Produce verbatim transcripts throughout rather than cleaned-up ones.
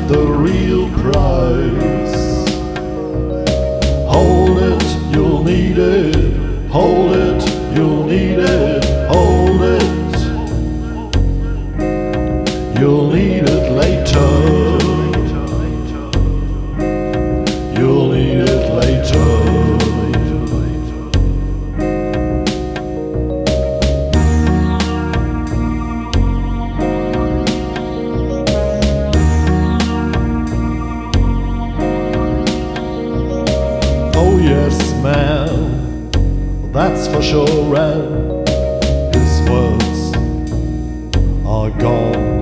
the real price. Hold it, you'll need it. Hold it, you'll need it. Hold it, you'll need it later. You'll need it later. Oh yes, man, that's for sure, and his words are gone.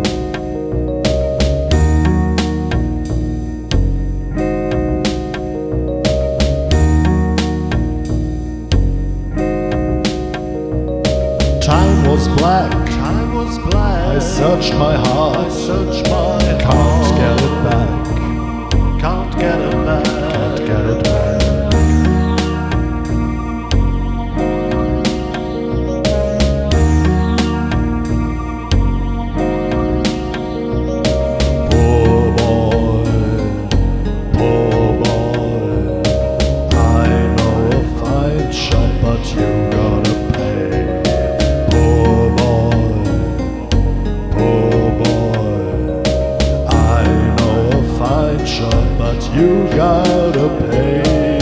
Time was black, time was black. I searched my heart, I searched my heart. Can't get it back, can't get it back, can't get it back. But you gotta pay.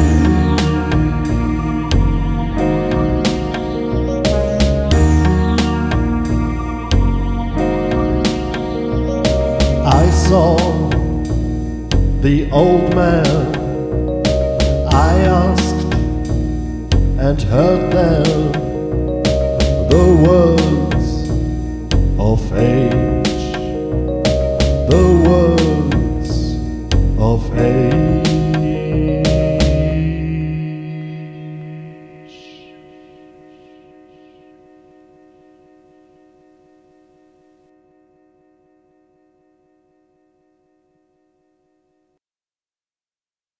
I saw the old man. I asked and heard them, the words of age, the words